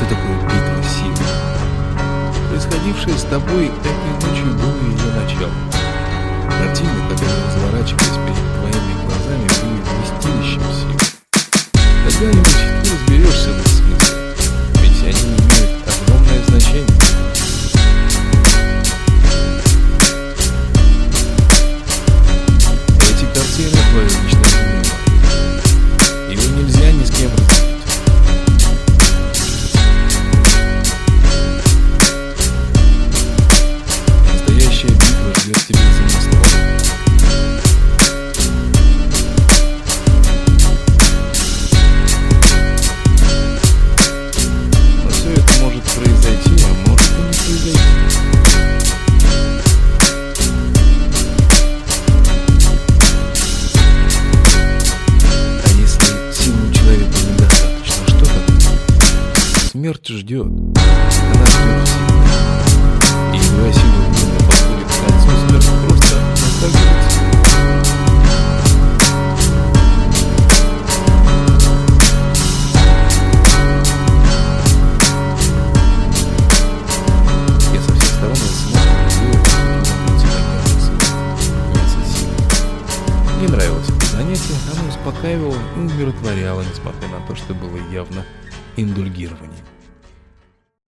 Что такое битва сил? Происходившее с тобой этой ночью было ее началом. Картины, которые разворачивались перед твоими глазами, были вместилищем сил. Когда-нибудь ты разберешься в их смысле, ведь они имеют огромное значение. Эти картины — твое личное внимание. Его нельзя ни с кем разделить. Настоящая битва ждет тебя за мостом. Но все это может произойти, а может и не произойти. А если сил у человека недостаточно, что тогда? Смерть ждет. Она ждет всегда. И едва сила воина подходит к концу, смерть просто натягивается. Я со всех сторон рассматриваю мясо силы. Мне нравилось это занятие, оно успокаивало и умиротворяло, несмотря на то, что было явно индульгированием.